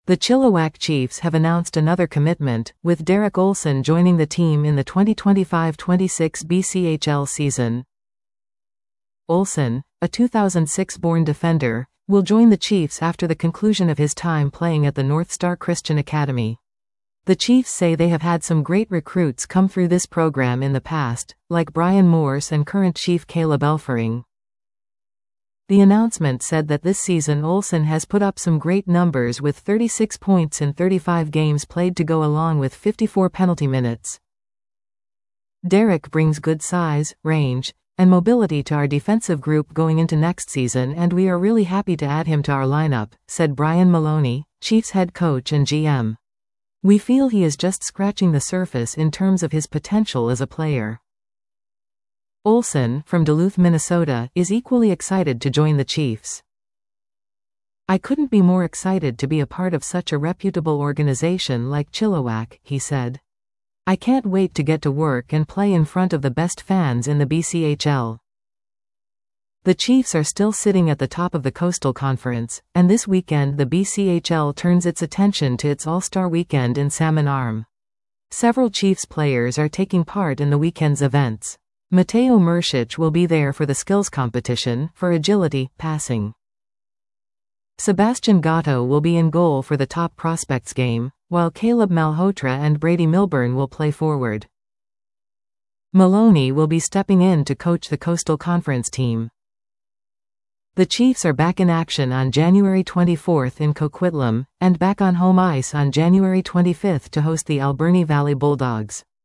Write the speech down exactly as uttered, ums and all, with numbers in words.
The Chilliwack Chiefs have announced another commitment, with Derek Olsen joining the team in the twenty twenty-five twenty-six B C H L season. Olsen, a two thousand six-born defender, will join the Chiefs after the conclusion of his time playing at the North Star Christian Academy. The Chiefs say they have had some great recruits come through this program in the past, like Brian Morse and current Chief Caleb Elfering. The announcement said that this season Olsen has put up some great numbers with thirty-six points in thirty-five games played to go along with fifty-four penalty minutes. Derek brings good size, range, and mobility to our defensive group going into next season, and we are really happy to add him to our lineup, said Brian Maloney, Chiefs head coach and G M. We feel he is just scratching the surface in terms of his potential as a player. Olsen, from Duluth, Minnesota, is equally excited to join the Chiefs. I couldn't be more excited to be a part of such a reputable organization like Chilliwack, he said. I can't wait to get to work and play in front of the best fans in the B C H L. The Chiefs are still sitting at the top of the Coastal Conference, and this weekend the B C H L turns its attention to its All-Star Weekend in Salmon Arm. Several Chiefs players are taking part in the weekend's events. Mateo Murcic will be there for the skills competition, for agility, passing. Sebastian Gatto will be in goal for the top prospects game, while Caleb Malhotra and Brady Milburn will play forward. Maloney will be stepping in to coach the Coastal Conference team. The Chiefs are back in action on January twenty-fourth in Coquitlam, and back on home ice on January twenty-fifth to host the Alberni Valley Bulldogs.